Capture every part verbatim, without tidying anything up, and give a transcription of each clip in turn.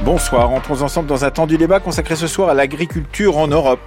Bonsoir, entrons ensemble dans un tendu débat consacré ce soir à l'agriculture en Europe.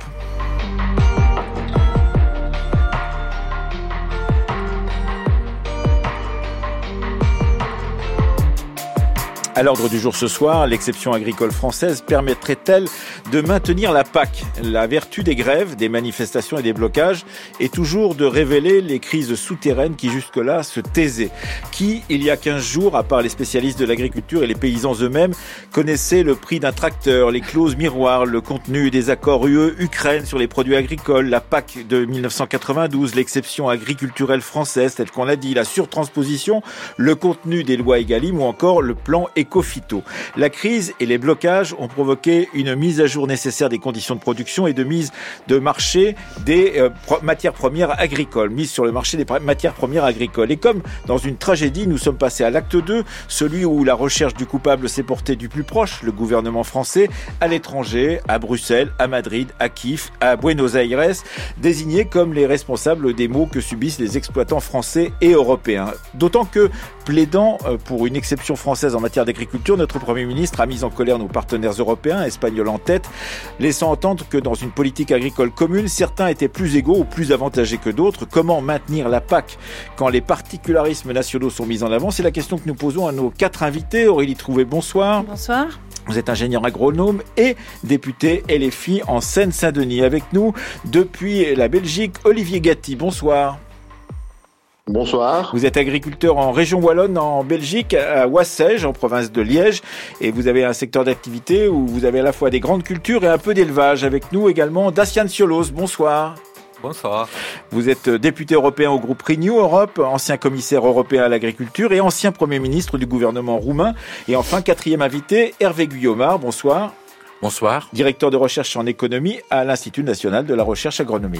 À l'ordre du jour ce soir, l'exception agricole française permettrait-elle de maintenir la P A C ? La vertu des grèves, des manifestations et des blocages est toujours de révéler les crises souterraines qui jusque-là se taisaient. Qui, il y a quinze jours, à part les spécialistes de l'agriculture et les paysans eux-mêmes, connaissaient le prix d'un tracteur, les clauses miroirs, le contenu des accords U E-Ukraine sur les produits agricoles, la P A C de dix-neuf cent quatre-vingt-douze, l'exception agriculturelle française, telle qu'on l'a dit, la surtransposition, le contenu des lois Egalim ou encore le plan Éco-Phyto. La crise et les blocages ont provoqué une mise à jour nécessaire des conditions de production et de mise de marché des euh, pro- matières premières agricoles, mise sur le marché des pr- matières premières agricoles. Et comme dans une tragédie, nous sommes passés à l'acte deux, celui où la recherche du coupable s'est portée du plus proche, le gouvernement français, à l'étranger, à Bruxelles, à Madrid, à Kiev, à Buenos Aires, désignés comme les responsables des maux que subissent les exploitants français et européens. D'autant que, plaidant pour une exception française en matière d'agriculture, notre Premier ministre a mis en colère nos partenaires européens, espagnols en tête, laissant entendre que dans une politique agricole commune, certains étaient plus égaux ou plus avantagés que d'autres. Comment maintenir la P A C quand les particularismes nationaux sont mis en avant ? C'est la question que nous posons à nos quatre invités. Aurélie Trouvé, bonsoir. Bonsoir. Vous êtes ingénieur agronome et député L F I en Seine-Saint-Denis. Avec nous, depuis la Belgique, Olivier Gatti, bonsoir. Bonsoir. Vous êtes agriculteur en région wallonne en Belgique, à Wassège, en province de Liège, et vous avez un secteur d'activité où vous avez à la fois des grandes cultures et un peu d'élevage. Avec nous également Dacian Ciolos, bonsoir. Bonsoir. Vous êtes député européen au groupe Renew Europe, ancien commissaire européen à l'agriculture et ancien Premier ministre du gouvernement roumain. Et enfin, quatrième invité, Hervé Guyomard, bonsoir. Bonsoir. Directeur de recherche en économie à l'Institut national de la recherche agronomique.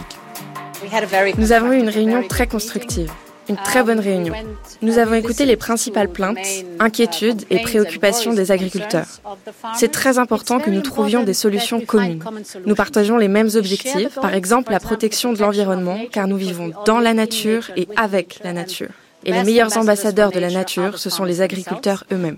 Nous avons eu une réunion très constructive. Une très bonne réunion. Nous avons écouté les principales plaintes, inquiétudes et préoccupations des agriculteurs. C'est très important que nous trouvions des solutions communes. Nous partageons les mêmes objectifs, par exemple la protection de l'environnement, car nous vivons dans la nature et avec la nature. Et les meilleurs ambassadeurs de la nature, ce sont les agriculteurs eux-mêmes.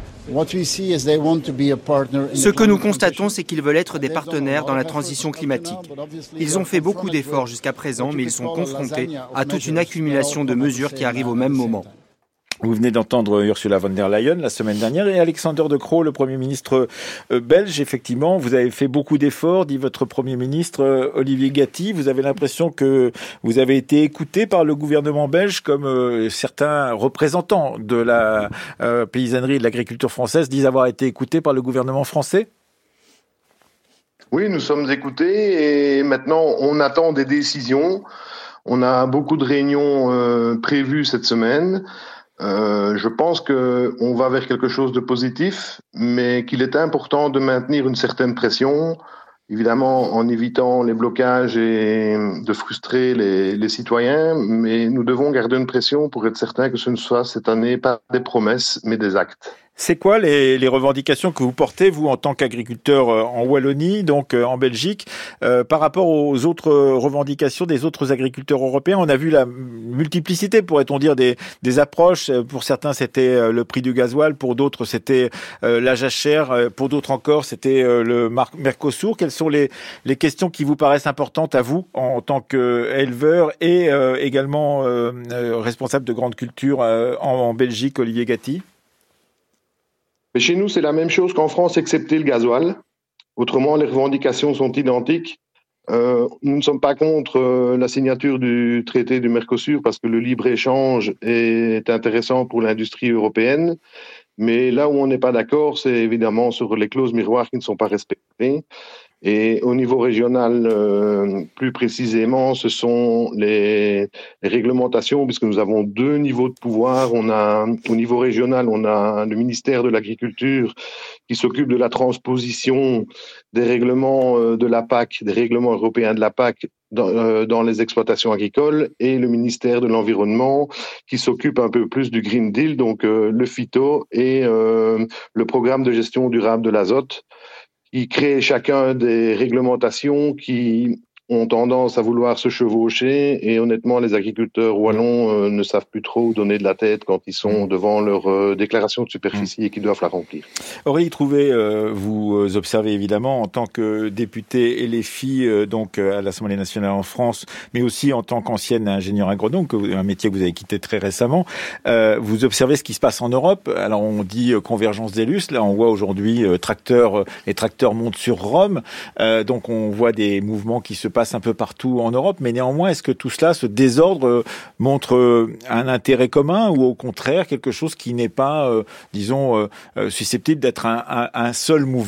Ce que nous constatons, c'est qu'ils veulent être des partenaires dans la transition climatique. Ils ont fait beaucoup d'efforts jusqu'à présent, mais ils sont confrontés à toute une accumulation de mesures qui arrivent au même moment. Vous venez d'entendre Ursula von der Leyen la semaine dernière et Alexander De Croo, le Premier ministre belge. Effectivement, vous avez fait beaucoup d'efforts, dit votre Premier ministre Olivier Gatti. Vous avez l'impression que vous avez été écouté par le gouvernement belge, comme certains représentants de la paysannerie et de l'agriculture française disent avoir été écoutés par le gouvernement français ? Oui, nous sommes écoutés et maintenant on attend des décisions. On a beaucoup de réunions euh, prévues cette semaine. Euh, je pense qu'on va vers quelque chose de positif, mais qu'il est important de maintenir une certaine pression, évidemment en évitant les blocages et de frustrer les, les citoyens, mais nous devons garder une pression pour être certain que ce ne soit cette année pas des promesses, mais des actes. C'est quoi les, les revendications que vous portez, vous, en tant qu'agriculteur en Wallonie, donc en Belgique, euh, par rapport aux autres revendications des autres agriculteurs européens ? On a vu la multiplicité, pourrait-on dire, des, des approches. Pour certains, c'était le prix du gasoil, pour d'autres, c'était euh, la jachère, pour d'autres encore, c'était euh, le Mar- Mercosur. Quelles sont les, les questions qui vous paraissent importantes à vous, en tant qu'éleveur et euh, également euh, responsable de grandes cultures euh, en, en Belgique, Olivier Gatti ? Mais chez nous, c'est la même chose qu'en France, excepté le gasoil. Autrement, les revendications sont identiques. Euh, nous ne sommes pas contre euh, la signature du traité du Mercosur parce que le libre-échange est intéressant pour l'industrie européenne. Mais là où on n'est pas d'accord, c'est évidemment sur les clauses miroirs qui ne sont pas respectées. Et au niveau régional, euh, plus précisément, ce sont les, les réglementations, puisque nous avons deux niveaux de pouvoir. On a, au niveau régional, on a le ministère de l'Agriculture qui s'occupe de la transposition des règlements euh, de la P A C, des règlements européens de la P A C dans, euh, dans les exploitations agricoles, et le ministère de l'Environnement qui s'occupe un peu plus du Green Deal, donc euh, le phyto et euh, le programme de gestion durable de l'azote. Ils créent chacun des réglementations qui ont tendance à vouloir se chevaucher et honnêtement, les agriculteurs wallons euh, ne savent plus trop où donner de la tête quand ils sont devant leur euh, déclaration de superficie et qu'ils doivent la remplir. Aurélie Trouvé, euh, vous observez évidemment en tant que députée L F I euh, donc à l'Assemblée nationale en France, mais aussi en tant qu'ancienne ingénieure agronome, un métier que vous avez quitté très récemment. Euh, vous observez ce qui se passe en Europe. Alors on dit euh, convergence des lustres. Là on voit aujourd'hui euh, tracteurs, euh, les tracteurs montent sur Rome. Euh, donc on voit des mouvements qui se passent un peu partout en Europe, mais néanmoins, est-ce que tout cela, ce désordre, euh, montre euh, un intérêt commun ou au contraire quelque chose qui n'est pas, euh, disons, euh, euh, susceptible d'être un, un, un seul mouvement ?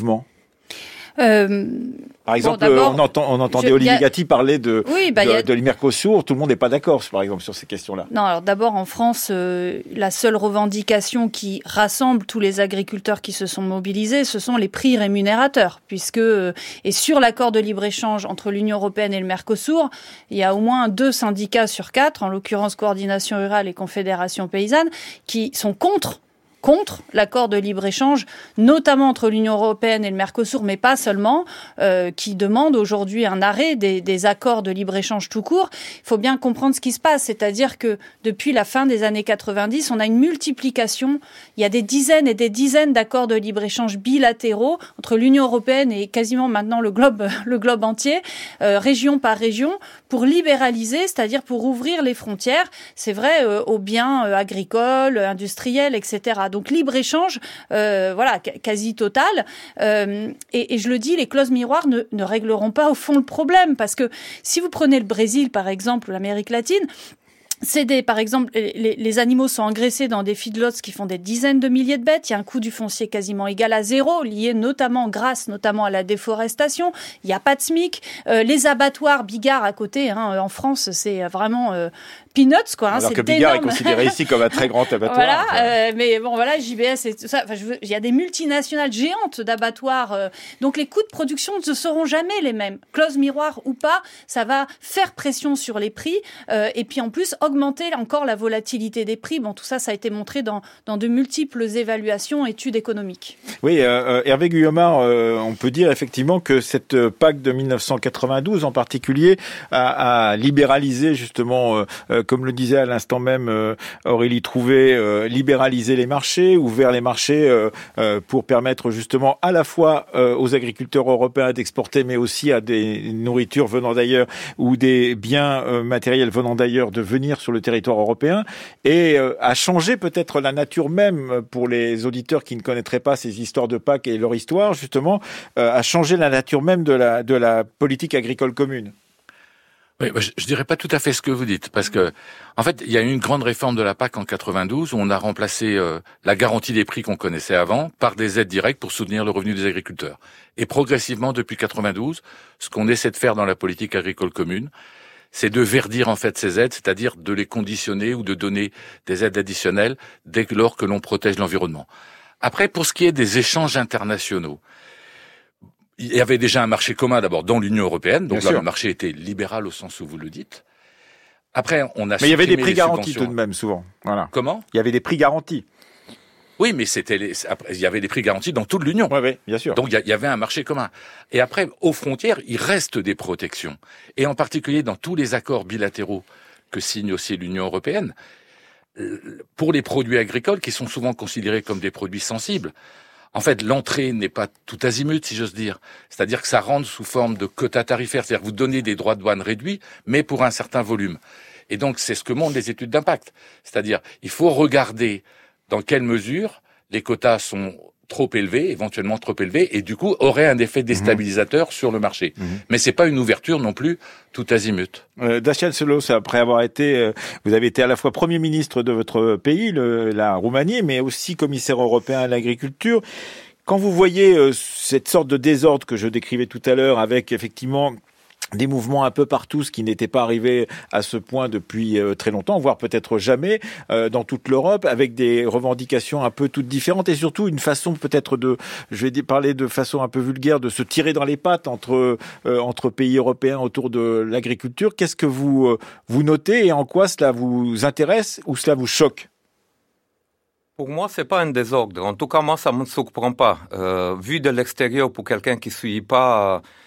Euh, par exemple, bon, on, entend, on entendait je, Olivier a... Gatti parler de, oui, bah, de, a... de l'Mercosur. Tout le monde n'est pas d'accord, par exemple, sur ces questions-là. Non, alors d'abord, en France, euh, la seule revendication qui rassemble tous les agriculteurs qui se sont mobilisés, ce sont les prix rémunérateurs. Puisque, euh, et sur l'accord de libre-échange entre l'Union européenne et le Mercosur, il y a au moins deux syndicats sur quatre, en l'occurrence Coordination Rurale et Confédération Paysanne, qui sont contre contre l'accord de libre-échange, notamment entre l'Union européenne et le Mercosur, mais pas seulement, euh, qui demande aujourd'hui un arrêt des, des accords de libre-échange tout court. Il faut bien comprendre ce qui se passe, c'est-à-dire que depuis la fin des années quatre-vingt-dix, on a une multiplication, il y a des dizaines et des dizaines d'accords de libre-échange bilatéraux entre l'Union européenne et quasiment maintenant le globe, le globe entier, euh, région par région, pour libéraliser, c'est-à-dire pour ouvrir les frontières, c'est vrai, euh, aux biens euh, agricoles, industriels, et cetera. Donc libre-échange, euh, voilà, quasi total. Euh, et, et je le dis, les clauses miroirs ne, ne régleront pas au fond le problème. Parce que si vous prenez le Brésil, par exemple, ou l'Amérique latine, c'est des, par exemple, les, les animaux sont engraissés dans des feedlots qui font des dizaines de milliers de bêtes. Il y a un coût du foncier quasiment égal à zéro, lié notamment, grâce notamment à la déforestation. Il n'y a pas de SMIC. Euh, les abattoirs Bigard à côté, hein, en France, c'est vraiment euh, peanuts, quoi. Hein, alors c'est que Bigard énorme. est considéré ici comme un très grand abattoir. Voilà, euh, mais bon, voilà, J B S et tout ça. Enfin, je veux, il y a des multinationales géantes d'abattoirs. Euh, donc les coûts de production ne seront jamais les mêmes. Clause miroir ou pas, ça va faire pression sur les prix. Euh, et puis en plus, augmenter encore la volatilité des prix. Bon, tout ça, ça a été montré dans, dans de multiples évaluations, études économiques. Oui, euh, Hervé Guyomard, euh, on peut dire effectivement que cette P A C de mille neuf cent quatre-vingt-douze en particulier a, a libéralisé justement, euh, euh, comme le disait à l'instant même euh, Aurélie Trouvé, euh, libéraliser les marchés, ouvert les marchés euh, euh, pour permettre justement à la fois euh, aux agriculteurs européens d'exporter, mais aussi à des nourritures venant d'ailleurs ou des biens euh, matériels venant d'ailleurs de venir sur le territoire européen, et euh, a changé peut-être la nature même pour les auditeurs qui ne connaîtraient pas ces histoires de P A C et leur histoire, justement, euh, a changé la nature même de la, de la politique agricole commune. Oui, je, je dirais pas tout à fait ce que vous dites, parce que, en fait, il y a eu une grande réforme de la P A C en quatre-vingt-douze où on a remplacé euh, la garantie des prix qu'on connaissait avant par des aides directes pour soutenir le revenu des agriculteurs. Et progressivement, depuis quatre-vingt-douze, ce qu'on essaie de faire dans la politique agricole commune, c'est de verdir en fait ces aides, c'est-à-dire de les conditionner ou de donner des aides additionnelles dès lors que l'on protège l'environnement. Après, pour ce qui est des échanges internationaux, il y avait déjà un marché commun d'abord dans l'Union européenne, donc Bien là sûr. Le marché était libéral au sens où vous le dites. Après, on a mais il y avait des prix garantis tout de même souvent. Voilà. Comment ? Il y avait des prix garantis. Oui, mais c'était les, il y avait des prix garantis dans toute l'Union. Oui, oui, bien sûr. Donc il y avait un marché commun. Et après, aux frontières, il reste des protections. Et en particulier dans tous les accords bilatéraux que signe aussi l'Union européenne, pour les produits agricoles qui sont souvent considérés comme des produits sensibles. En fait, l'entrée n'est pas tout azimut, si j'ose dire. C'est-à-dire que ça rentre sous forme de quotas tarifaires. C'est-à-dire que vous donnez des droits de douane réduits, mais pour un certain volume. Et donc, c'est ce que montrent les études d'impact. C'est-à-dire, il faut regarder dans quelle mesure les quotas sont trop élevés, éventuellement trop élevés, et du coup auraient un effet déstabilisateur mmh. sur le marché. Mmh. Mais c'est pas une ouverture non plus tout azimut. Euh, Dacian Cioloș, après avoir été, euh, vous avez été à la fois Premier ministre de votre pays, le, la Roumanie, mais aussi commissaire européen à l'agriculture. Quand vous voyez euh, cette sorte de désordre que je décrivais tout à l'heure, avec effectivement des mouvements un peu partout, ce qui n'était pas arrivé à ce point depuis euh, très longtemps, voire peut-être jamais, euh, dans toute l'Europe, avec des revendications un peu toutes différentes et surtout une façon peut-être de, je vais parler de façon un peu vulgaire, de se tirer dans les pattes entre euh, entre pays européens autour de l'agriculture. Qu'est-ce que vous euh, vous notez et en quoi cela vous intéresse ou cela vous choque ? Pour moi, c'est pas un désordre. En tout cas, moi, ça me surprend pas. Euh, vu de l'extérieur, pour quelqu'un qui suit pas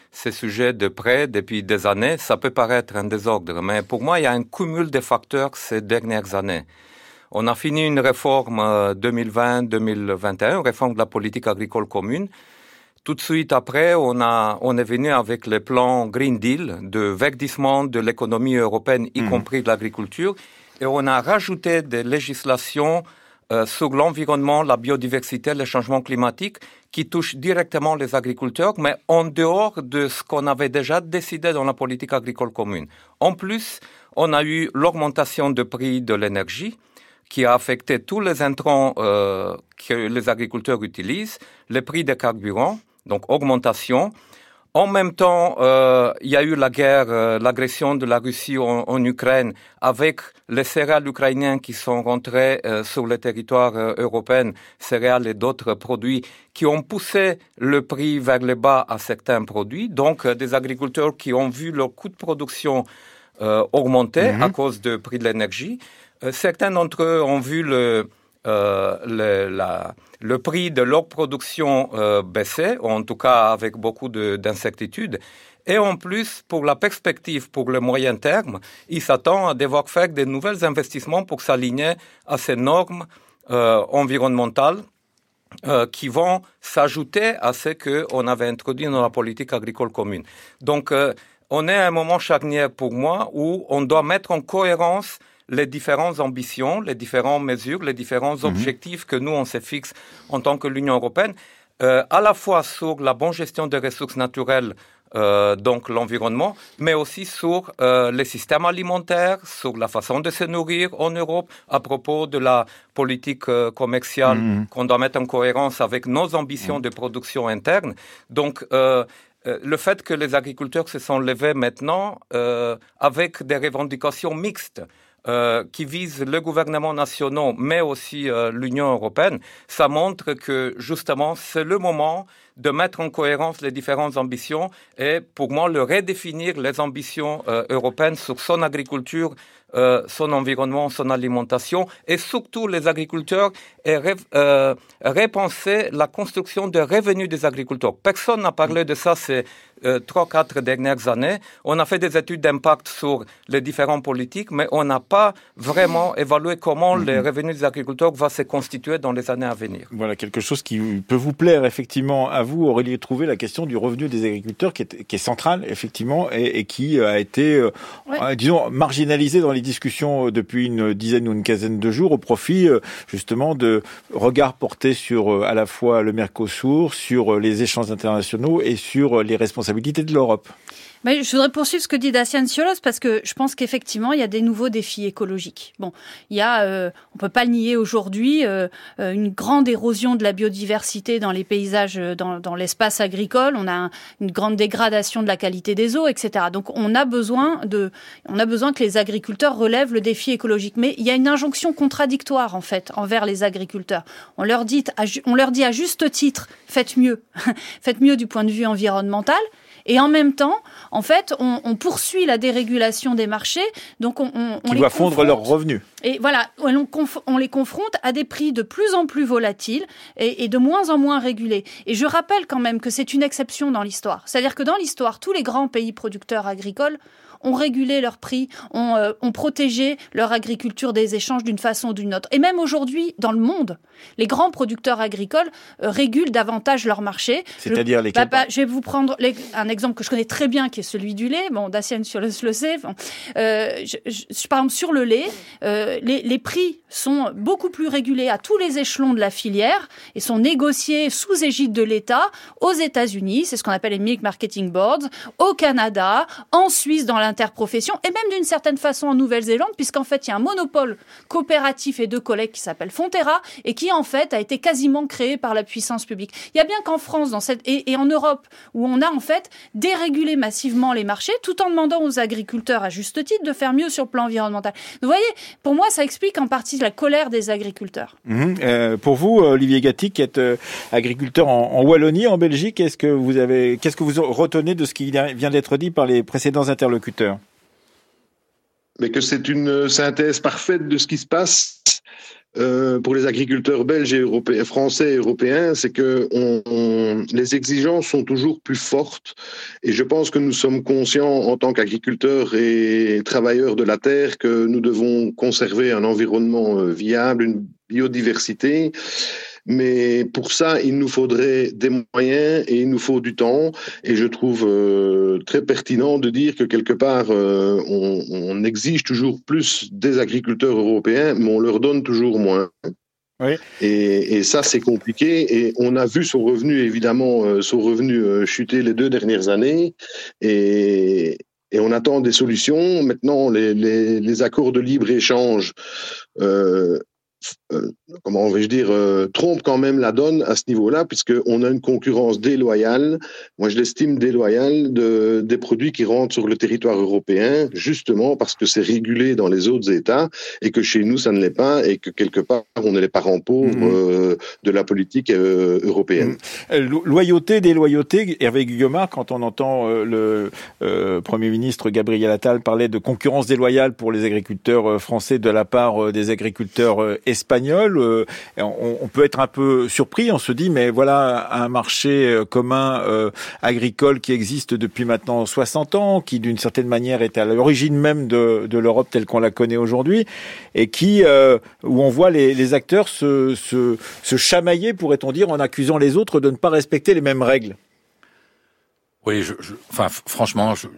ces sujets de près depuis des années. Ça peut paraître un désordre, mais pour moi, il y a un cumul de facteurs ces dernières années. On a fini une réforme deux mille vingt deux mille vingt et un, une réforme de la politique agricole commune. Tout de suite après, on a, on est venu avec le plan Green Deal de verdissement de l'économie européenne, y mmh. compris de l'agriculture, et on a rajouté des législations euh, sur l'environnement, la biodiversité, le changement climatique, qui touchent directement les agriculteurs, mais en dehors de ce qu'on avait déjà décidé dans la politique agricole commune. En plus, on a eu l'augmentation du prix de l'énergie, qui a affecté tous les intrants euh, que les agriculteurs utilisent, les prix des carburants, donc augmentation. En même temps, euh, il y a eu la guerre, euh, l'agression de la Russie en, en Ukraine, avec les céréales ukrainiennes qui sont rentrées euh, sur le territoire euh, européen, céréales et d'autres produits, qui ont poussé le prix vers le bas à certains produits. Donc, euh, des agriculteurs qui ont vu leur coût de production euh, augmenter mmh. à cause du prix de l'énergie. Euh, certains d'entre eux ont vu le, euh, le, la, le prix de leur production euh, baisser, ou en tout cas avec beaucoup de, d'incertitudes. Et en plus, pour la perspective, pour le moyen terme, ils s'attendent à devoir faire de nouveaux investissements pour s'aligner à ces normes euh, environnementales euh, qui vont s'ajouter à ce qu'on avait introduit dans la politique agricole commune. Donc, euh, on est à un moment charnière pour moi où on doit mettre en cohérence les différentes ambitions, les différentes mesures, les différents mmh. objectifs que nous, on se fixe en tant que l'Union européenne, euh, à la fois sur la bonne gestion des ressources naturelles, euh, donc l'environnement, mais aussi sur euh, les systèmes alimentaires, sur la façon de se nourrir en Europe, à propos de la politique euh, commerciale mmh. qu'on doit mettre en cohérence avec nos ambitions mmh. de production interne. Donc, euh, le fait que les agriculteurs se sont levés maintenant euh, avec des revendications mixtes, Euh, qui vise le gouvernement national, mais aussi euh, l'Union européenne, ça montre que, justement, c'est le moment de mettre en cohérence les différentes ambitions et, pour moi, le redéfinir les ambitions euh, européennes sur son agriculture, euh, son environnement, son alimentation, et surtout les agriculteurs, et ré, euh, repenser la construction des revenus des agriculteurs. Personne n'a parlé de ça ces euh, trois, quatre dernières années. On a fait des études d'impact sur les différentes politiques, mais on n'a pas vraiment évalué comment les revenus des agriculteurs vont se constituer dans les années à venir. Voilà, quelque chose qui peut vous plaire effectivement à vous, Aurélie Trouvé, la question du revenu des agriculteurs qui est, qui est centrale effectivement et, et qui a été, euh, ouais. euh, disons, marginalisée dans les discussions depuis une dizaine ou une quinzaine de jours au profit euh, justement de regards portés sur euh, à la fois le Mercosur, sur euh, les échanges internationaux et sur euh, les responsabilités de l'Europe. Mais je voudrais poursuivre ce que dit Dacian Cioloș parce que je pense qu'effectivement, il y a des nouveaux défis écologiques. Bon, il y a, euh, on peut pas le nier aujourd'hui, euh, une grande érosion de la biodiversité dans les paysages, dans, dans l'espace agricole. On a un, une grande dégradation de la qualité des eaux, et cetera. Donc, on a besoin de, on a besoin que les agriculteurs relèvent le défi écologique. Mais il y a une injonction contradictoire, en fait, envers les agriculteurs. On leur dit, on leur dit à juste titre, faites mieux. Faites mieux du point de vue environnemental. Et en même temps, en fait, on, on poursuit la dérégulation des marchés, donc on, on, qui on les va fondre leurs revenus. Et voilà, on, on les confronte à des prix de plus en plus volatiles et, et de moins en moins régulés. Et je rappelle quand même que c'est une exception dans l'histoire. C'est-à-dire que dans l'histoire, tous les grands pays producteurs agricoles ont régulé leurs prix, ont, euh, ont protégé leur agriculture des échanges d'une façon ou d'une autre. Et même aujourd'hui, dans le monde, les grands producteurs agricoles euh, régulent davantage leur marché. C'est-à-dire je, lesquels bah, bah, Je vais vous prendre les, un exemple que je connais très bien, qui est celui du lait. Bon, Dacian Cioloș le sait. Bon, euh, je, je, par exemple, sur le lait, euh, les, les prix sont beaucoup plus régulés à tous les échelons de la filière et sont négociés sous égide de l'État aux États-Unis, c'est ce qu'on appelle les Milk Marketing Boards, au Canada, en Suisse, dans l'interprofession, et même d'une certaine façon en Nouvelle-Zélande, puisqu'en fait, il y a un monopole coopératif et de collègues qui s'appelle Fonterra, et qui, en fait, a été quasiment créé par la puissance publique. Il y a bien qu'en France dans cette, et, et en Europe, où on a, en fait, dérégulé massivement les marchés, tout en demandant aux agriculteurs, à juste titre, de faire mieux sur le plan environnemental. Vous voyez, pour moi, ça explique en partie la colère des agriculteurs. Mmh. Euh, pour vous, Olivier Gatti, qui êtes euh, agriculteur en, en Wallonie, en Belgique, est-ce que vous avez, qu'est-ce que vous retenez de ce qui vient d'être dit par les précédents interlocuteurs ? Mais que c'est une synthèse parfaite de ce qui se passe. euh, pour les agriculteurs belges et européens, français et européens, c'est que on, on, les exigences sont toujours plus fortes. Et je pense que nous sommes conscients en tant qu'agriculteurs et travailleurs de la terre que nous devons conserver un environnement viable, une biodiversité. Mais pour ça, il nous faudrait des moyens et il nous faut du temps. Et je trouve euh, très pertinent de dire que quelque part, euh, on, on exige toujours plus des agriculteurs européens, mais on leur donne toujours moins. Oui. Et, et ça, c'est compliqué. Et on a vu son revenu, évidemment, euh, son revenu euh, chuter les deux dernières années. Et, et on attend des solutions. Maintenant, les, les, les accords de libre-échange euh, Euh, comment vais-je dire, euh, trompe quand même la donne à ce niveau-là, puisqu'on a une concurrence déloyale, moi je l'estime déloyale, de, des produits qui rentrent sur le territoire européen, justement parce que c'est régulé dans les autres États, et que chez nous ça ne l'est pas, et que quelque part on est les parents pauvres mmh. euh, de la politique euh, européenne. Mmh. Loyauté, déloyauté, Hervé Guyomard, quand on entend euh, le euh, Premier ministre Gabriel Attal parler de concurrence déloyale pour les agriculteurs français de la part euh, des agriculteurs euh, espagnol, euh, on, on peut être un peu surpris, on se dit mais voilà un marché commun euh, agricole qui existe depuis maintenant soixante ans, qui d'une certaine manière est à l'origine même de, de l'Europe telle qu'on la connaît aujourd'hui, et qui euh, où on voit les, les acteurs se, se, se chamailler, pourrait-on dire, en accusant les autres de ne pas respecter les mêmes règles. Oui, je, je, enfin franchement, je,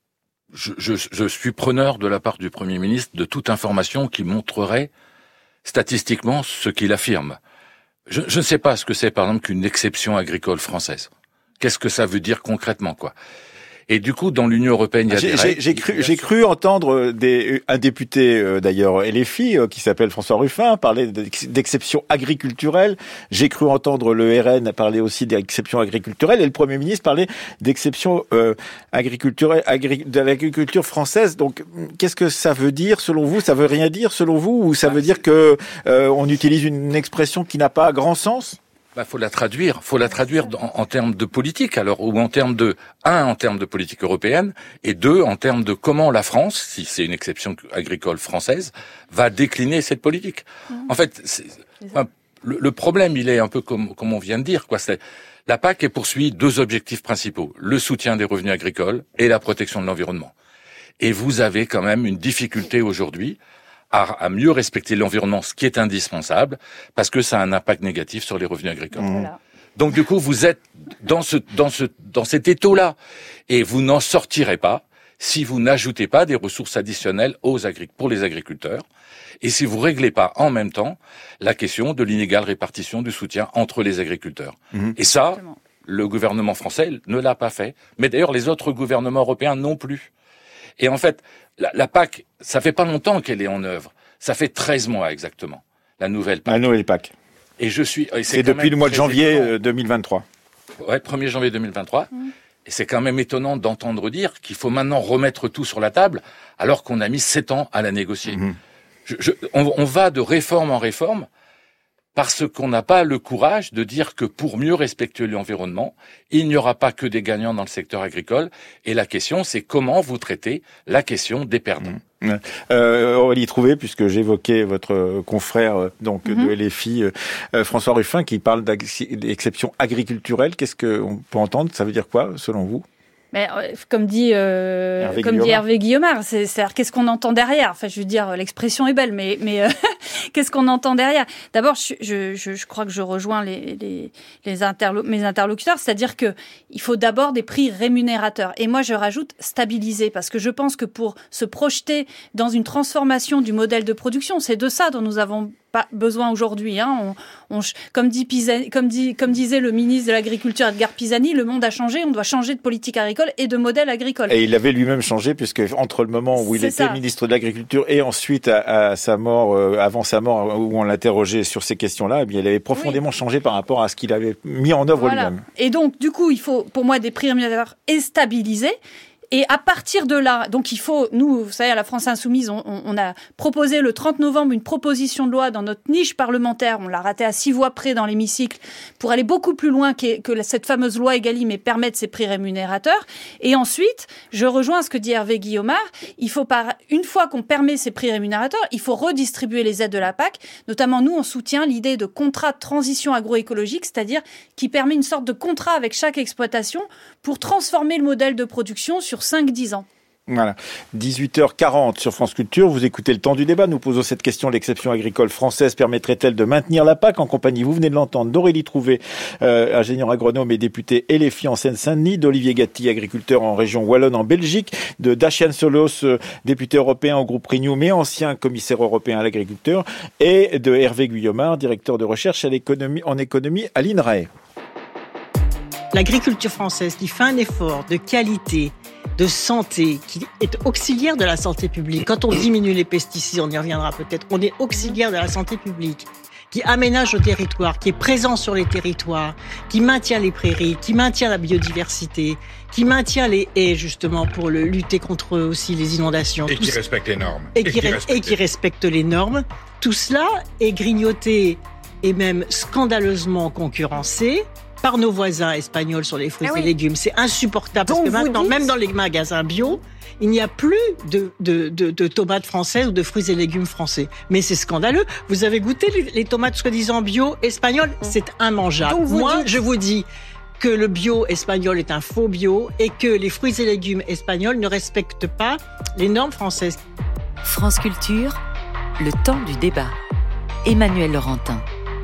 je, je, je suis preneur de la part du Premier ministre de toute information qui montrerait statistiquement ce qu'il affirme. Je, je ne sais pas ce que c'est, par exemple, qu'une exception agricole française. Qu'est-ce que ça veut dire concrètement, quoi? Et du coup, dans l'Union européenne, il y a j'ai, des règles. J'ai cru, j'ai cru entendre des, un député, euh, d'ailleurs, L F I, euh, qui s'appelle François Ruffin, parler d'exception agriculturelle. J'ai cru entendre le R N parler aussi d'exception agriculturelle, et le Premier ministre parler d'exception euh, agriculturelle, agri, de l'agriculture française. Donc, qu'est-ce que ça veut dire, selon vous? Ça veut rien dire, selon vous? Ou ça veut dire que euh, on utilise une expression qui n'a pas grand sens? Bah, faut la traduire, faut la traduire en, en termes de politique, alors, ou en termes de, un, en termes de politique européenne, et deux, en termes de comment la France, si c'est une exception agricole française, va décliner cette politique. Mmh. En fait, c'est, enfin, le, le problème, il est un peu comme, comme on vient de dire, quoi. C'est, la P A C poursuit deux objectifs principaux, le soutien des revenus agricoles et la protection de l'environnement. Et vous avez quand même une difficulté aujourd'hui À, à mieux respecter l'environnement, ce qui est indispensable, parce que ça a un impact négatif sur les revenus agricoles. Voilà. Donc du coup, vous êtes dans ce, dans ce, dans cet étau-là, et vous n'en sortirez pas si vous n'ajoutez pas des ressources additionnelles aux agric- pour les agriculteurs, et si vous réglez pas en même temps la question de l'inégale répartition du soutien entre les agriculteurs. Mmh. Et ça, Exactement. Le gouvernement français ne l'a pas fait, mais d'ailleurs les autres gouvernements européens non plus. Et en fait, la, la P A C, ça fait pas longtemps qu'elle est en œuvre. Ça fait treize mois exactement, la nouvelle P A C. La nouvelle P A C. Et je suis... Et c'est c'est depuis le mois de janvier étonnant. deux mille vingt-trois. Ouais, premier janvier deux mille vingt-trois. Mmh. Et c'est quand même étonnant d'entendre dire qu'il faut maintenant remettre tout sur la table, alors qu'on a mis sept ans à la négocier. Mmh. Je, je, on, on va de réforme en réforme, parce qu'on n'a pas le courage de dire que pour mieux respecter l'environnement, il n'y aura pas que des gagnants dans le secteur agricole. Et la question, c'est comment vous traitez la question des perdants. Mmh. Euh, Aurélie Trouvé, puisque j'évoquais votre confrère donc mmh. de L F I, euh, François Ruffin, qui parle d'exception agriculturelle. Qu'est-ce qu'on peut entendre? Ça veut dire quoi, selon vous? Mais, comme dit, euh, Hervé comme dit Hervé Guyomard, c'est, c'est-à-dire qu'est-ce qu'on entend derrière? Enfin, je veux dire, l'expression est belle, mais, mais euh, qu'est-ce qu'on entend derrière? D'abord, je, je, je crois que je rejoins les, les, les interlo- mes interlocuteurs, c'est-à-dire que il faut d'abord des prix rémunérateurs. Et moi, je rajoute stabiliser, parce que je pense que pour se projeter dans une transformation du modèle de production, c'est de ça dont nous avons pas besoin aujourd'hui. Hein. On, on, comme, dit Pisani, comme, dit, comme disait le ministre de l'Agriculture Edgar Pisani, le monde a changé, on doit changer de politique agricole et de modèle agricole. Et il avait lui-même changé, puisque entre le moment où il C'est était ça. ministre de l'Agriculture et ensuite à, à sa mort, euh, avant sa mort, où on l'interrogeait sur ces questions-là, eh bien, il avait profondément oui. changé par rapport à ce qu'il avait mis en œuvre voilà. lui-même. Et donc, du coup, il faut, pour moi, des prix rémunérateurs et stabilisés. Et à partir de là, donc il faut, nous, vous savez, à la France Insoumise, on, on a proposé le trente novembre une proposition de loi dans notre niche parlementaire, on l'a raté à six voix près dans l'hémicycle, pour aller beaucoup plus loin que, que cette fameuse loi Egalim et permettre ces prix rémunérateurs. Et ensuite, je rejoins ce que dit Hervé Guillaumard, il faut par, une fois qu'on permet ces prix rémunérateurs, il faut redistribuer les aides de la P A C. Notamment, nous, on soutient l'idée de contrat de transition agroécologique, c'est-à-dire qui permet une sorte de contrat avec chaque exploitation pour transformer le modèle de production sur cinq à dix ans. Voilà. dix-huit heures quarante sur France Culture. Vous écoutez le temps du débat. Nous posons cette question. L'exception agricole française permettrait-elle de maintenir la P A C en compagnie, vous venez de l'entendre, d'Aurélie Trouvé, euh, ingénieur agronome et député L F I en Seine-Saint-Denis, d'Olivier Gatti, agriculteur en région Wallonne en Belgique, de Dacian Solos, euh, député européen au groupe Renew, mais ancien commissaire européen à l'agriculture, et de Hervé Guillaumard, directeur de recherche à l'économie, en économie à l'I N R A E. L'agriculture française qui fait un effort de qualité, de santé, qui est auxiliaire de la santé publique. Quand on diminue les pesticides, on y reviendra peut-être, on est auxiliaire de la santé publique, qui aménage le territoire, qui est présent sur les territoires, qui maintient les prairies, qui maintient la biodiversité, qui maintient les haies justement pour le, lutter contre aussi les inondations. Et qui respecte les normes. Et, et, qui, qui respecte... et qui respecte les normes. Tout cela est grignoté et même scandaleusement concurrencé par nos voisins espagnols sur les fruits ah oui. et légumes. C'est insupportable. Donc parce que maintenant, dites... même dans les magasins bio, il n'y a plus de, de, de, de tomates françaises ou de fruits et légumes français. Mais c'est scandaleux. Vous avez goûté les, les tomates soi-disant bio espagnoles? C'est immangeable. Moi, dites... je vous dis que le bio espagnol est un faux bio et que les fruits et légumes espagnols ne respectent pas les normes françaises. France Culture, le temps du débat. Emmanuel Laurentin.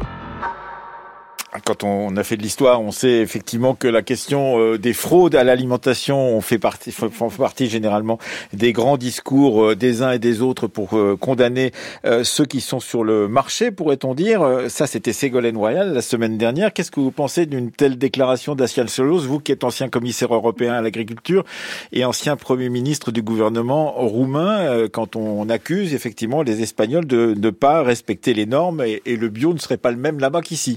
Quand on a fait de l'histoire, on sait effectivement que la question des fraudes à l'alimentation fait partie, font partie généralement des grands discours des uns et des autres pour condamner ceux qui sont sur le marché, pourrait-on dire. Ça, c'était Ségolène Royal la semaine dernière. Qu'est-ce que vous pensez d'une telle déclaration d'Dacian Solos, vous qui êtes ancien commissaire européen à l'agriculture et ancien Premier ministre du gouvernement roumain, quand on accuse effectivement les Espagnols de ne pas respecter les normes et, et le bio ne serait pas le même là-bas qu'ici?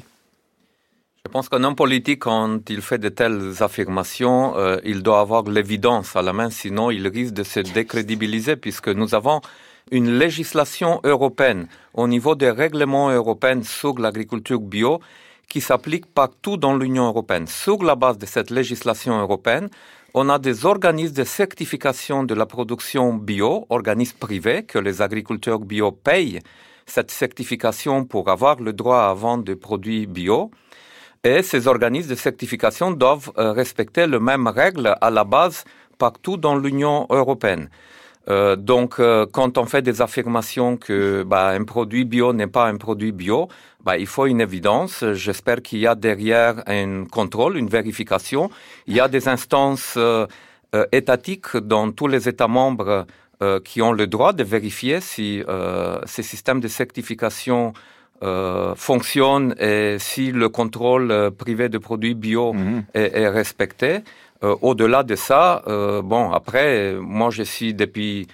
Je pense qu'un homme politique, quand il fait de telles affirmations, euh, il doit avoir l'évidence à la main, sinon il risque de se décrédibiliser, puisque nous avons une législation européenne au niveau des règlements européens sur l'agriculture bio qui s'applique partout dans l'Union européenne. Sur la base de cette législation européenne, on a des organismes de certification de la production bio, organismes privés, que les agriculteurs bio payent cette certification pour avoir le droit à vendre des produits bio. Et ces organismes de certification doivent euh, respecter les mêmes règles à la base partout dans l'Union européenne. Euh, donc, euh, quand on fait des affirmations que bah, un produit bio n'est pas un produit bio, bah, il faut une évidence. J'espère qu'il y a derrière un contrôle, une vérification. Il y a des instances euh, euh, étatiques dans tous les États membres euh, qui ont le droit de vérifier si euh, ces systèmes de certification Euh, fonctionne et si le contrôle euh, privé de produits bio mmh. est, est respecté. Euh, au-delà de ça, euh, bon, après, moi je suis depuis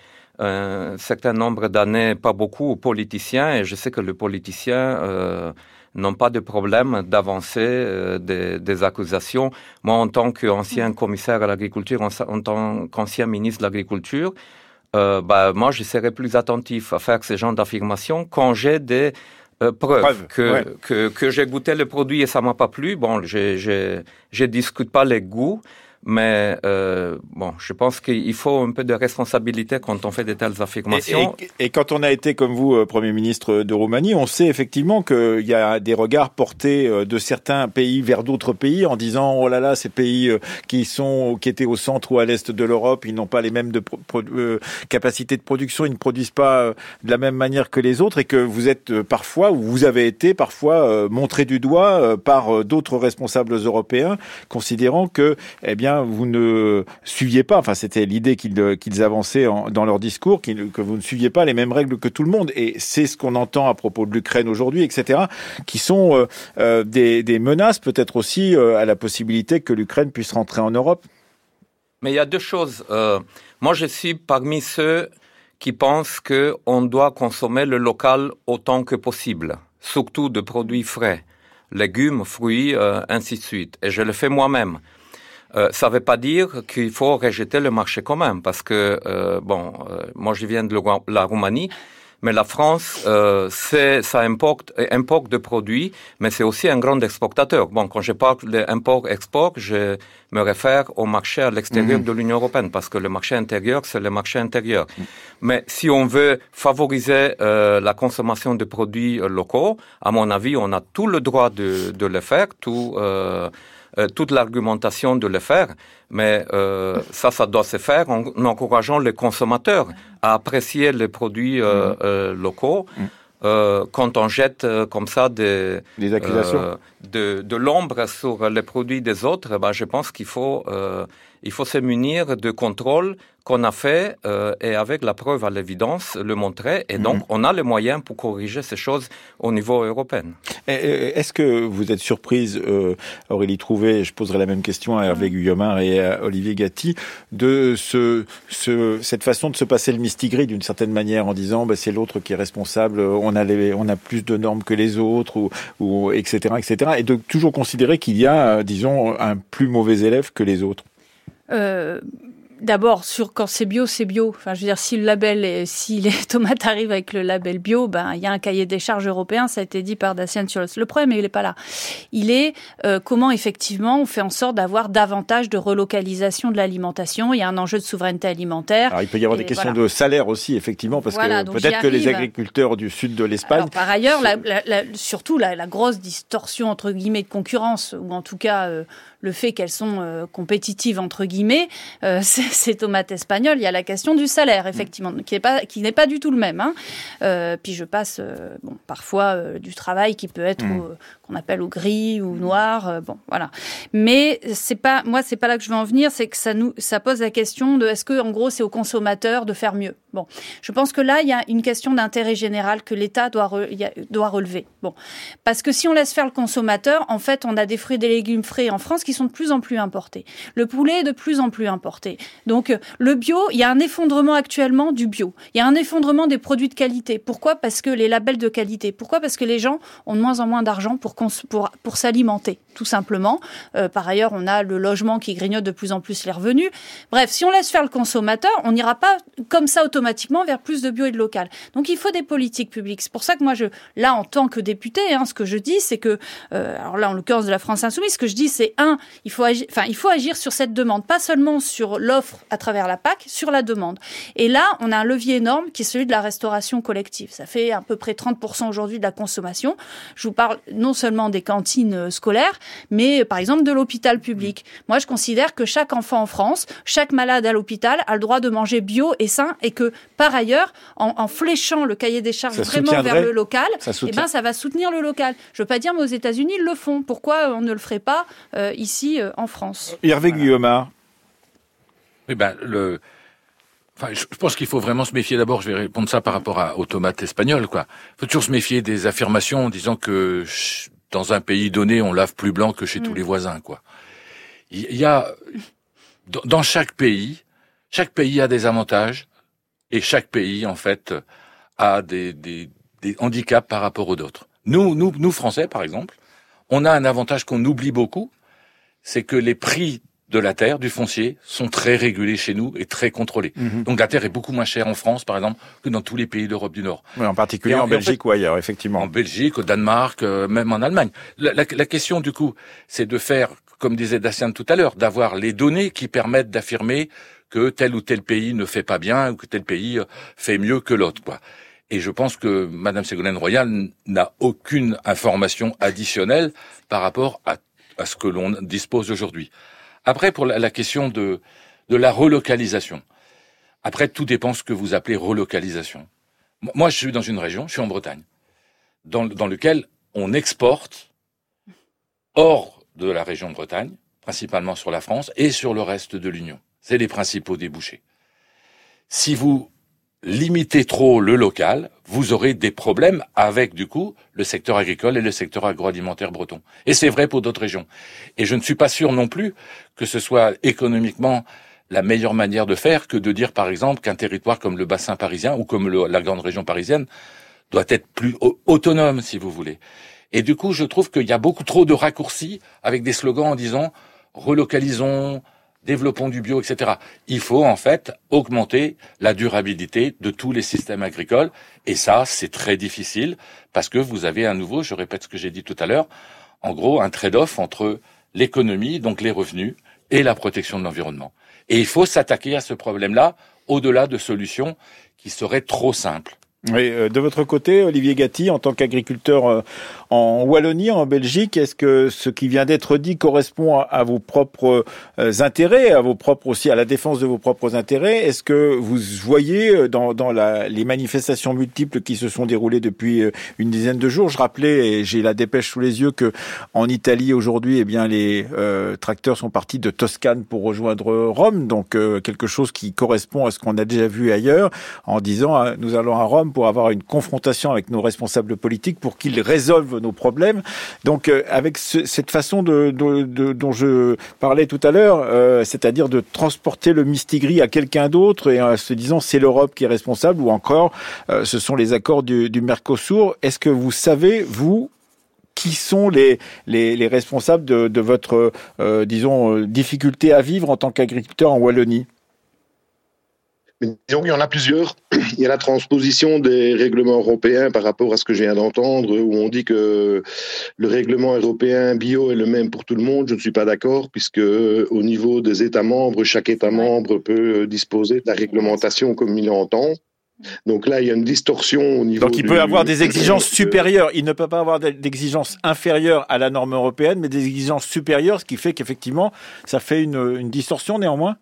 un certain nombre d'années, pas beaucoup, politicien, et je sais que les politiciens euh, n'ont pas de problème d'avancer euh, des, des accusations. Moi, en tant qu'ancien commissaire à l'agriculture, en, en tant qu'ancien ministre de l'agriculture, euh, bah, moi je serais plus attentif à faire ce genre d'affirmations quand j'ai des Euh, preuve, preuve que, ouais. que, que j'ai goûté le produit et ça m'a pas plu. Bon, je, je, je discute pas les goûts, mais euh, bon, je pense qu'il faut un peu de responsabilité quand on fait de telles affirmations. Et, et, et quand on a été, comme vous, Premier ministre de Roumanie, on sait effectivement qu'il y a des regards portés de certains pays vers d'autres pays en disant « Oh là là, ces pays qui sont qui étaient au centre ou à l'est de l'Europe, ils n'ont pas les mêmes de pro, pro, euh, capacités de production, ils ne produisent pas de la même manière que les autres et que vous êtes parfois, ou vous avez été parfois euh, montré du doigt euh, par d'autres responsables européens, considérant que, eh bien, vous ne suiviez pas, enfin c'était l'idée qu'ils, qu'ils avançaient en, dans leur discours, qu'ils, que vous ne suiviez pas les mêmes règles que tout le monde. Et c'est ce qu'on entend à propos de l'Ukraine aujourd'hui, et cetera, qui sont euh, euh, des, des menaces peut-être aussi euh, à la possibilité que l'Ukraine puisse rentrer en Europe. Mais il y a deux choses. Euh, moi, je suis parmi ceux qui pensent qu'on doit consommer le local autant que possible, surtout de produits frais, légumes, fruits, euh, ainsi de suite. Et je le fais moi-même. Euh, ça ne veut pas dire qu'il faut rejeter le marché quand même, parce que, euh, bon, euh, moi je viens de la Roumanie, mais la France, euh, c'est, ça importe, importe de produits, mais c'est aussi un grand exportateur. Bon, quand je parle d'import-export, je me réfère au marché à l'extérieur mmh. de l'Union européenne, parce que le marché intérieur, c'est le marché intérieur. Mmh. Mais si on veut favoriser euh, la consommation de produits euh, locaux, à mon avis, on a tout le droit de, de le faire, tout... Euh, Euh, toute l'argumentation de le faire, mais euh, ça, ça doit se faire en, en encourageant les consommateurs à apprécier les produits euh, euh, locaux. Euh, quand on jette euh, comme ça des, des accusations, euh, de, de l'ombre sur les produits des autres, ben, je pense qu'il faut, euh, il faut se munir de contrôles qu'on a fait euh, et avec la preuve à l'évidence le montrer. Et donc, mmh. on a les moyens pour corriger ces choses au niveau européen. Est-ce que vous êtes surprise, euh, Aurélie Trouvé, je poserai la même question à Hervé Guyomard et à Olivier Gatti, de ce, ce, cette façon de se passer le mistigris d'une certaine manière en disant bah, c'est l'autre qui est responsable, on a, les, on a plus de normes que les autres, ou, ou, et cetera, et cetera, et de toujours considérer qu'il y a, disons, un plus mauvais élève que les autres. Euh... D'abord, sur quand c'est bio, c'est bio. Enfin, je veux dire, si le label, est, si les tomates arrivent avec le label bio, ben il y a un cahier des charges européen. Ça a été dit par Dacian Cioloș. Le problème, il est pas là. Il est euh, comment effectivement on fait en sorte d'avoir davantage de relocalisation de l'alimentation. Il y a un enjeu de souveraineté alimentaire. Alors, il peut y avoir des questions voilà. de salaire aussi, effectivement, parce voilà, que peut-être que les agriculteurs du sud de l'Espagne. Alors, par ailleurs, la, la, la, surtout la, la grosse distorsion entre guillemets de concurrence, ou en tout cas. Euh, le fait qu'elles sont euh, compétitives entre guillemets, euh, c'est, ces tomates espagnoles, il y a la question du salaire effectivement, qui n'est pas qui n'est pas du tout le même. Hein. Euh, puis je passe euh, bon parfois euh, du travail qui peut être mmh. au, qu'on appelle au gris ou noir, euh, bon voilà. Mais c'est pas moi c'est pas là que je veux en venir, c'est que ça nous ça pose la question de est-ce que en gros c'est aux consommateurs de faire mieux. Bon, je pense que là il y a une question d'intérêt général que l'État doit re, y a, doit relever. Bon, parce que si on laisse faire le consommateur, en fait on a des fruits et des légumes frais en France qui sont de plus en plus importés. Le poulet est de plus en plus importé. Donc, le bio, il y a un effondrement actuellement du bio. Il y a un effondrement des produits de qualité. Pourquoi ? Parce que les labels de qualité. Pourquoi ? Parce que les gens ont de moins en moins d'argent pour, cons- pour, pour s'alimenter, tout simplement. Euh, par ailleurs, on a le logement qui grignote de plus en plus les revenus. Bref, si on laisse faire le consommateur, on n'ira pas comme ça automatiquement vers plus de bio et de local. Donc, il faut des politiques publiques. C'est pour ça que moi, je, là, en tant que député, hein, ce que je dis, c'est que, euh, alors là, en l'occurrence de la France Insoumise, ce que je dis, c'est un, Il faut, agir, enfin, il faut agir sur cette demande, pas seulement sur l'offre à travers la P A C, sur la demande. Et là, on a un levier énorme qui est celui de la restauration collective. Ça fait à peu près trente pour cent aujourd'hui de la consommation. Je vous parle non seulement des cantines scolaires, mais par exemple de l'hôpital public. Moi, je considère que chaque enfant en France, chaque malade à l'hôpital a le droit de manger bio et sain et que, par ailleurs, en, en fléchant le cahier des charges ça vraiment vers le local, eh ben, ça va soutenir le local. Je ne veux pas dire, mais aux États-Unis, ils le font. Pourquoi on ne le ferait pas euh, ici euh, en France ? Hervé voilà. Guyomard. Oui, ben, le... Enfin, je pense qu'il faut vraiment se méfier. D'abord, je vais répondre ça par rapport à, aux tomates espagnoles, quoi. Il faut toujours se méfier des affirmations en disant que dans un pays donné, on lave plus blanc que chez mmh. tous les voisins, quoi. Il y a, dans chaque pays, chaque pays a des avantages et chaque pays, en fait, a des, des, des handicaps par rapport aux autres. Nous, nous, nous, Français, par exemple, on a un avantage qu'on oublie beaucoup, c'est que les prix de la terre, du foncier, sont très régulés chez nous et très contrôlés. Mmh. Donc la terre est beaucoup moins chère en France, par exemple, que dans tous les pays d'Europe du Nord. Oui, en particulier en, en Belgique en fait, ou ailleurs, effectivement. En Belgique, au Danemark, euh, même en Allemagne. La, la, la question, du coup, c'est de faire, comme disait Dacian tout à l'heure, d'avoir les données qui permettent d'affirmer que tel ou tel pays ne fait pas bien ou que tel pays fait mieux que l'autre, quoi. Et je pense que Madame Ségolène Royal n'a aucune information additionnelle par rapport à, à ce que l'on dispose aujourd'hui. Après, pour la, la question de, de la relocalisation. Après, tout dépend ce que vous appelez relocalisation. Moi, je suis dans une région, je suis en Bretagne, dans, dans lequel on exporte hors de la région de Bretagne, principalement sur la France et sur le reste de l'Union. C'est les principaux débouchés. Si vous limitez trop le local, vous aurez des problèmes avec, du coup, le secteur agricole et le secteur agroalimentaire breton. Et c'est vrai pour d'autres régions. Et je ne suis pas sûr non plus que ce soit économiquement la meilleure manière de faire que de dire, par exemple, qu'un territoire comme le bassin parisien ou comme le, la grande région parisienne doit être plus autonome, si vous voulez. Et du coup, je trouve qu'il y a beaucoup trop de raccourcis avec des slogans en disant relocalisons, développons du bio, et cetera. Il faut en fait augmenter la durabilité de tous les systèmes agricoles. Et ça, c'est très difficile parce que vous avez à nouveau, je répète ce que j'ai dit tout à l'heure, en gros un trade-off entre l'économie, donc les revenus, et la protection de l'environnement. Et il faut s'attaquer à ce problème-là au-delà de solutions qui seraient trop simples. Oui, de votre côté, Olivier Gatti, en tant qu'agriculteur en Wallonie, en Belgique, est-ce que ce qui vient d'être dit correspond à vos propres intérêts, à vos propres aussi à la défense de vos propres intérêts? Est-ce que vous voyez dans, dans la, les manifestations multiples qui se sont déroulées depuis une dizaine de jours? Je rappelais, et j'ai la dépêche sous les yeux, que en Italie aujourd'hui, eh bien les euh, tracteurs sont partis de Toscane pour rejoindre Rome, donc euh, quelque chose qui correspond à ce qu'on a déjà vu ailleurs, en disant ah, nous allons à Rome pour avoir une confrontation avec nos responsables politiques pour qu'ils résolvent nos problèmes. Donc, euh, avec ce, cette façon de, de, de, dont je parlais tout à l'heure, euh, c'est-à-dire de transporter le mistigris à quelqu'un d'autre et en se disant c'est l'Europe qui est responsable, ou encore euh, ce sont les accords du, du Mercosur. Est-ce que vous savez, vous, qui sont les, les, les responsables de, de votre, euh, disons, euh, difficulté à vivre en tant qu'agriculteur en Wallonie? Mais disons qu'il y en a plusieurs. Il y a la transposition des règlements européens par rapport à ce que je viens d'entendre, où on dit que le règlement européen bio est le même pour tout le monde. Je ne suis pas d'accord, puisque au niveau des États membres, chaque État membre peut disposer de la réglementation comme il l'entend. Donc là, il y a une distorsion au niveau. Donc il peut du... avoir des exigences supérieures. Il ne peut pas avoir d'exigences inférieures à la norme européenne, mais des exigences supérieures, ce qui fait qu'effectivement, ça fait une, une distorsion néanmoins.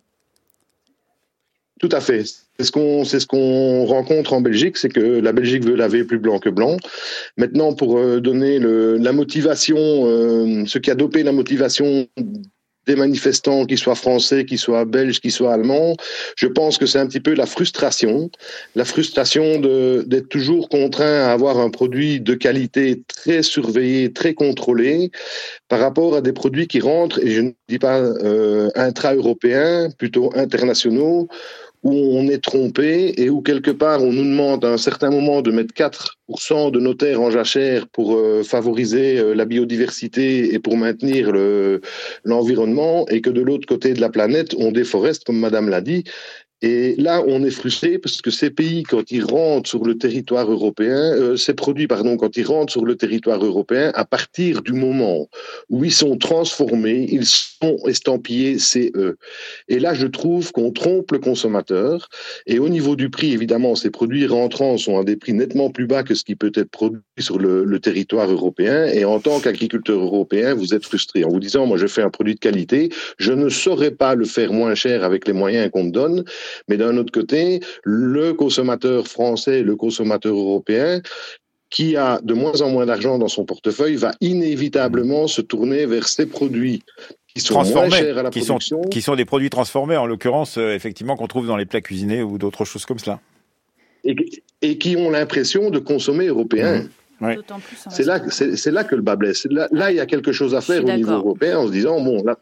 Tout à fait. C'est ce qu'on, c'est ce qu'on rencontre en Belgique, c'est que la Belgique veut laver plus blanc que blanc. Maintenant, pour euh, donner le, la motivation, euh, ce qui a dopé la motivation des manifestants, qu'ils soient français, qu'ils soient belges, qu'ils soient allemands, je pense que c'est un petit peu la frustration, la frustration de, d'être toujours contraint à avoir un produit de qualité très surveillé, très contrôlé, par rapport à des produits qui rentrent, et je ne dis pas euh, intra-européens, plutôt internationaux, où on est trompé et où quelque part on nous demande à un certain moment de mettre quatre pour cent de nos terres en jachère pour euh, favoriser euh, la biodiversité et pour maintenir le, l'environnement, et que de l'autre côté de la planète on déforeste, comme Madame l'a dit. Et là, on est frustré parce que ces pays, quand ils rentrent sur le territoire européen, euh, ces produits, pardon, quand ils rentrent sur le territoire européen, à partir du moment où ils sont transformés, ils sont estampillés C E. Et là, je trouve qu'on trompe le consommateur. Et au niveau du prix, évidemment, ces produits rentrants sont à des prix nettement plus bas que ce qui peut être produit sur le, le territoire européen. Et en tant qu'agriculteur européen, vous êtes frustré en vous disant, moi, je fais un produit de qualité, je ne saurais pas le faire moins cher avec les moyens qu'on me donne. Mais d'un autre côté, le consommateur français, le consommateur européen, qui a de moins en moins d'argent dans son portefeuille, va inévitablement se tourner vers ces produits qui sont moins chers à la qui production. Sont, qui sont des produits transformés, en l'occurrence, euh, effectivement, qu'on trouve dans les plats cuisinés ou d'autres choses comme cela. Et, et qui ont l'impression de consommer européen. Mmh. Ouais. C'est, là, c'est, c'est là que le bas blesse. Là, là, il y a quelque chose à faire au niveau européen en se disant, bon, là,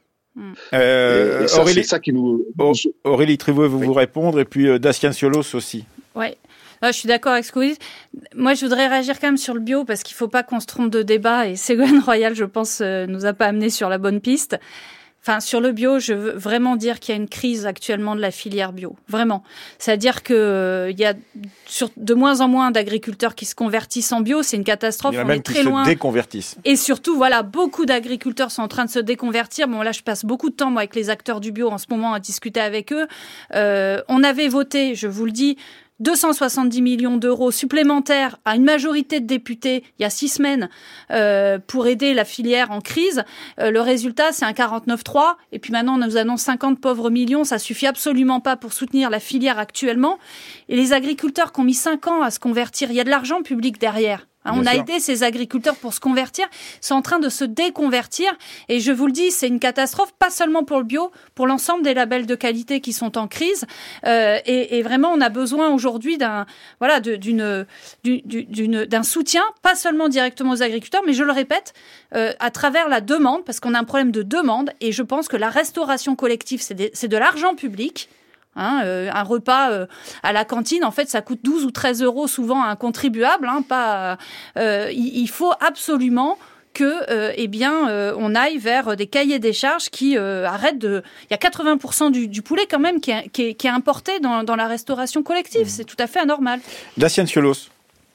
Euh, et ça, Aurélie, c'est ça qui nous... Aurélie Trivaux veut oui. vous répondre, et puis euh, Dacian Ciolos aussi. Oui, je suis d'accord avec ce que vous dites. Moi, je voudrais réagir quand même sur le bio, parce qu'il ne faut pas qu'on se trompe de débat, et Ségolène Royal, je pense, euh, nous a pas amené sur la bonne piste. Enfin, sur le bio, je veux vraiment dire qu'il y a une crise actuellement de la filière bio. Vraiment. C'est-à-dire qu'il euh, y a sur, de moins en moins d'agriculteurs qui se convertissent en bio. C'est une catastrophe. Il y en a on même est très qui loin. se déconvertissent. Et surtout, voilà, beaucoup d'agriculteurs sont en train de se déconvertir. Bon, là, je passe beaucoup de temps, moi, avec les acteurs du bio en ce moment à discuter avec eux. Euh, on avait voté, je vous le dis, deux cent soixante-dix millions d'euros supplémentaires à une majorité de députés il y a six semaines euh, pour aider la filière en crise. Euh, le résultat, c'est un quarante-neuf trois. Et puis maintenant, on nous annonce cinquante pauvres millions. Ça suffit absolument pas pour soutenir la filière actuellement. Et les agriculteurs qui ont mis cinq ans à se convertir, il y a de l'argent public derrière. Hein, on a sûr. aidé ces agriculteurs pour se convertir, ils sont en train de se déconvertir, et je vous le dis, c'est une catastrophe, pas seulement pour le bio, pour l'ensemble des labels de qualité qui sont en crise, euh, et, et vraiment on a besoin aujourd'hui d'un, voilà, de, d'une, d'une, d'un soutien, pas seulement directement aux agriculteurs, mais je le répète, euh, à travers la demande, parce qu'on a un problème de demande, et je pense que la restauration collective, c'est, des, c'est de l'argent public. Hein, euh, un repas euh, à la cantine, en fait, ça coûte douze ou treize euros souvent à un contribuable. Hein, pas, euh, il, il faut absolument que, euh, eh bien, euh, on aille vers des cahiers des charges qui euh, arrêtent de... Il y a quatre-vingts pour cent du, du poulet quand même qui est, qui est, qui est importé dans, dans la restauration collective. Mmh. C'est tout à fait anormal. Dacian Cioloș.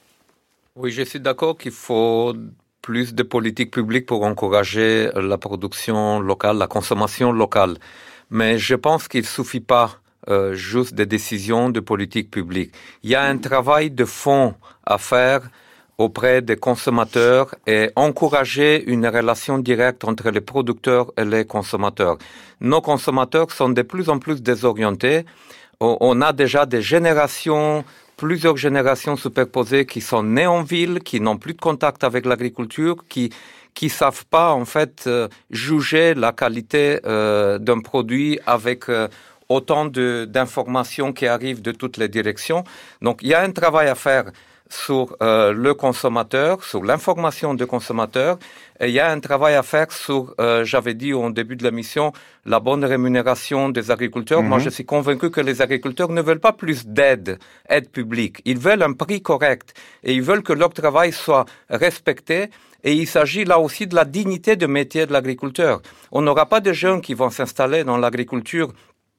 Oui, je suis d'accord qu'il faut plus de politiques publiques pour encourager la production locale, la consommation locale. Mais je pense qu'il ne suffit pas euh, juste des décisions de politique publique. Il y a un travail de fond à faire auprès des consommateurs et encourager une relation directe entre les producteurs et les consommateurs. Nos consommateurs sont de plus en plus désorientés. On a déjà des générations, plusieurs générations superposées qui sont nées en ville, qui n'ont plus de contact avec l'agriculture, qui qui savent pas en fait euh, juger la qualité euh, d'un produit avec euh, autant de d'informations qui arrivent de toutes les directions. Donc il y a un travail à faire sur euh, le consommateur, sur l'information du consommateur, et il y a un travail à faire sur, euh, j'avais dit au début de l'émission, la bonne rémunération des agriculteurs. Mm-hmm. Moi, je suis convaincu que les agriculteurs ne veulent pas plus d'aide, aide publique. Ils veulent un prix correct et ils veulent que leur travail soit respecté. Et il s'agit là aussi de la dignité du métier de l'agriculteur. On n'aura pas de jeunes qui vont s'installer dans l'agriculture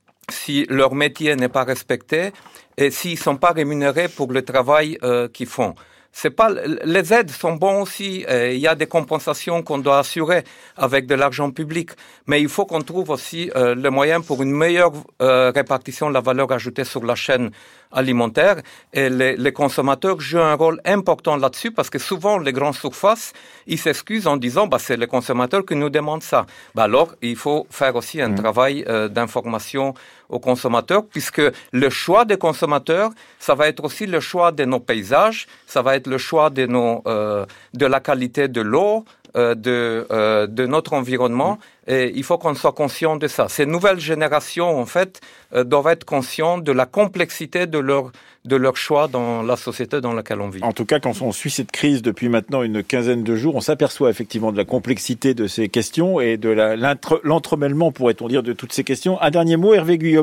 si leur métier n'est pas respecté et s'ils sont pas rémunérés pour le travail euh, qu'ils font. C'est pas, les aides sont bons aussi, il y a des compensations qu'on doit assurer avec de l'argent public, mais il faut qu'on trouve aussi euh, le moyen pour une meilleure euh, répartition de la valeur ajoutée sur la chaîne alimentaire, et les, les consommateurs jouent un rôle important là-dessus, parce que souvent les grandes surfaces, ils s'excusent en disant bah c'est les consommateurs qui nous demandent ça. Bah alors il faut faire aussi un mmh. travail euh, d'information aux consommateurs, puisque le choix des consommateurs, ça va être aussi le choix de nos paysages, ça va être le choix de nos euh, de la qualité de l'eau, euh, de euh, de notre environnement, et il faut qu'on soit conscient de ça. Ces nouvelles générations, en fait, euh, doivent être conscientes de la complexité de leur de leur choix dans la société dans laquelle on vit. En tout cas, quand on suit cette crise depuis maintenant une quinzaine de jours, on s'aperçoit effectivement de la complexité de ces questions et de la, l'entre, l'entremêlement, pourrait-on dire, de toutes ces questions. Un dernier mot, Hervé Guillaumard ?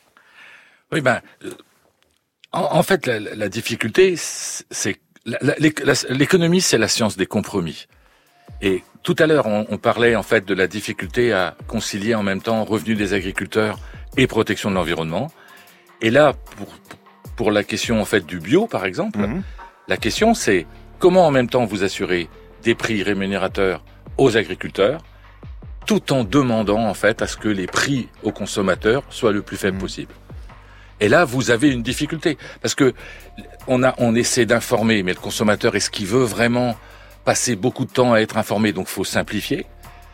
Oui, ben, en, en fait, la, la difficulté, c'est la, la, l'économie, c'est la science des compromis. Et tout à l'heure, on, on parlait en fait de la difficulté à concilier en même temps revenus des agriculteurs et protection de l'environnement. Et là, pour, pour la question en fait du bio, par exemple, mmh. la question c'est comment en même temps vous assurez des prix rémunérateurs aux agriculteurs, tout en demandant en fait à ce que les prix aux consommateurs soient le plus faibles mmh. possible. Et là, vous avez une difficulté parce que on a, on essaie d'informer, mais le consommateur, est-ce qu'il veut vraiment passer beaucoup de temps à être informé? Donc, faut simplifier.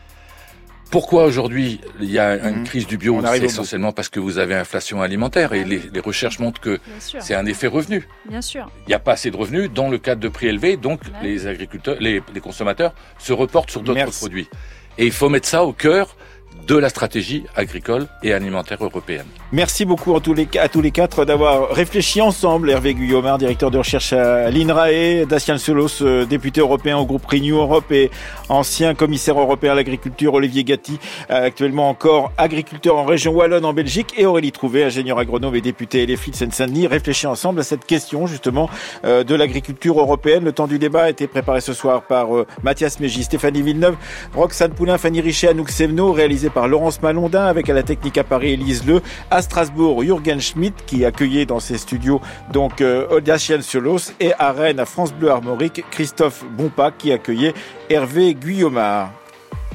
Pourquoi aujourd'hui il y a une mmh. crise du bio? C'est essentiellement parce que vous avez inflation alimentaire et les, les recherches montrent que c'est un effet revenu. Bien sûr. Il n'y a pas assez de revenus dans le cadre de prix élevés, donc ouais. les agriculteurs, les, les consommateurs se reportent sur d'autres Merci. produits. Et il faut mettre ça au cœur de la stratégie agricole et alimentaire européenne. Merci beaucoup à tous les, à tous les quatre d'avoir réfléchi ensemble. Hervé Guillaumard, directeur de recherche à l'INRAE, Dacian Cioloș, député européen au groupe Renew Europe et ancien commissaire européen à l'agriculture, Olivier Gatti, actuellement encore agriculteur en région Wallonne en Belgique, et Aurélie Trouvé, ingénieur agronome et député L F I de Seine-Saint-Denis, réfléchit ensemble à cette question justement de l'agriculture européenne. Le temps du débat a été préparé ce soir par Mathias Mégy, Stéphanie Villeneuve, Roxane Poulain, Fanny Richet, Anouk Sevno, réalisé par Laurence Malondin, avec à la technique à Paris Élise Leu, à Strasbourg Jürgen Schmidt qui accueillait dans ses studios donc euh, Dacian Cioloș, et à Rennes à France Bleu Armorique Christophe Bonpac qui accueillait Hervé Guillaumard.